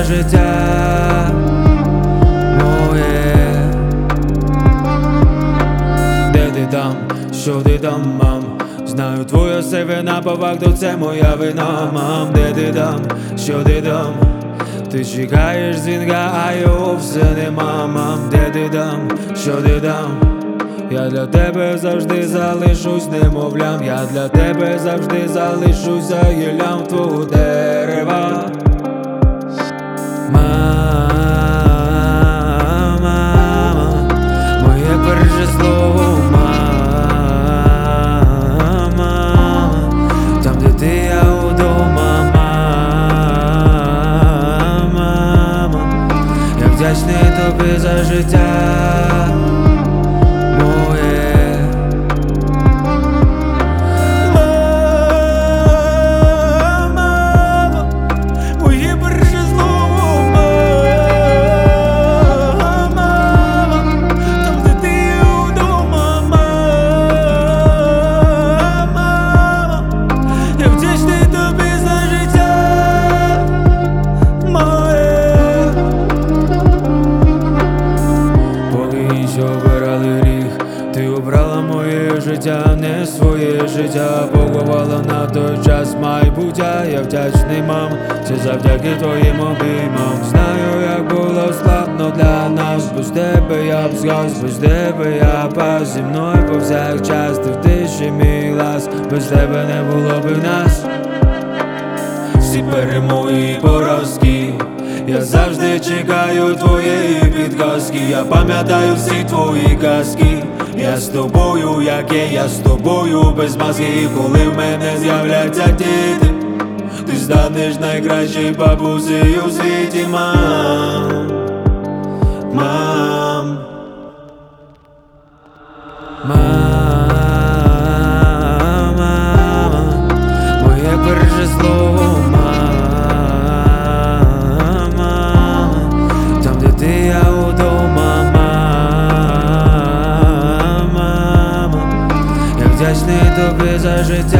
життя моє. Де ти там, що ти там, мам? Знаю, твоя все вина, по факту це моя вина, мам. Де ти там, що ти там? Ти чекаєш дзвінка, а його все нема, мам. Де ти там, що ти там? Я для тебе завжди залишусь немовлям. Я для тебе завжди залишуся гіллям твого дерева. Мама, моє перше слово, мама. Там, де ти, я удома, мама. Я вдячний тобі за життя моє. Мама, моє перше слово, мама. Там, де ти, я удома, мама. Я вдячний тобі за життя моє. Поки інші обирали гріх, ти обрала моє життя, не своє життя. Поховала на той час майбуття. Я вдячний, мам, це завдяки твоїм обіймам. Знаю, як було складно для нас. Без тебе я б згас, без тебе я пас. Зі мною повсякчас ти в тиші мій глас. Без тебе не було б нас. Всі перемоги і поразки, я завжди чекаю твоєї підказки. Я пам'ятаю всі твої казки. Я з тобою, як є, я з тобою без маски. І коли в мене з'являться діти, ти станеш найкращою бабусею у світі, мам. Мам. Мама, моє перше слово, мама. Там, де ти, я удома, мама. Я вдячний тобі за життя.